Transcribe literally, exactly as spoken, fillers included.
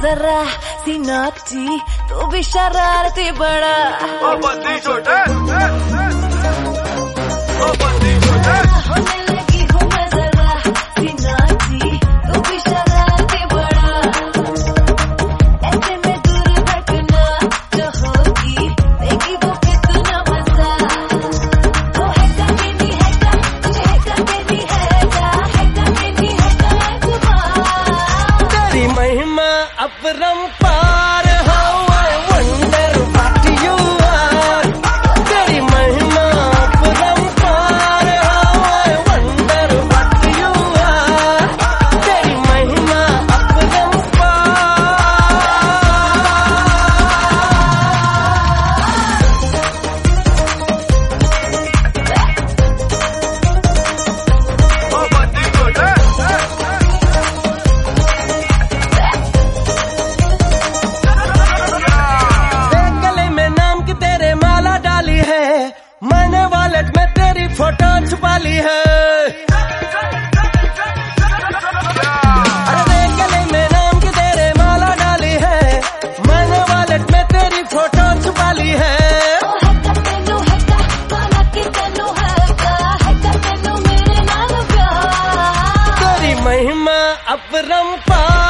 जरा सी नॉटी, तू भी शरारती बड़ा। ओ बंदी छोटा, ओ बंदी छोटा। होने लगी हूँ मैं जरा सी नॉटी, तू भी शरारती बड़ा। ऐसे में दूर भटकना जो होगी, देगी वो कितना मजा। वो है का के नहीं है का, तुझे है का के नहीं है का, है का के नहीं है का एतबार। तेरी महिमा अपरंपार हो, I wonder what you are। तेरी महिमा अपरंपार हो, I wonder what you are। तेरी महिमा अपरंपार। ओ बंदी छोटा। गले में नाम की तेरे माला डाली है, मैंने वॉलेट में तेरी फोटो छुपा ली है। अरे गले में नाम की तेरे माला डाली है, मैंने वॉलेट में तेरी फोटो छुपा ली है। ओ है का तेनू है का, काला की तेनू है का, है का तेनू मेरे नाल प्यार। तेरी महिमा अपरंपार।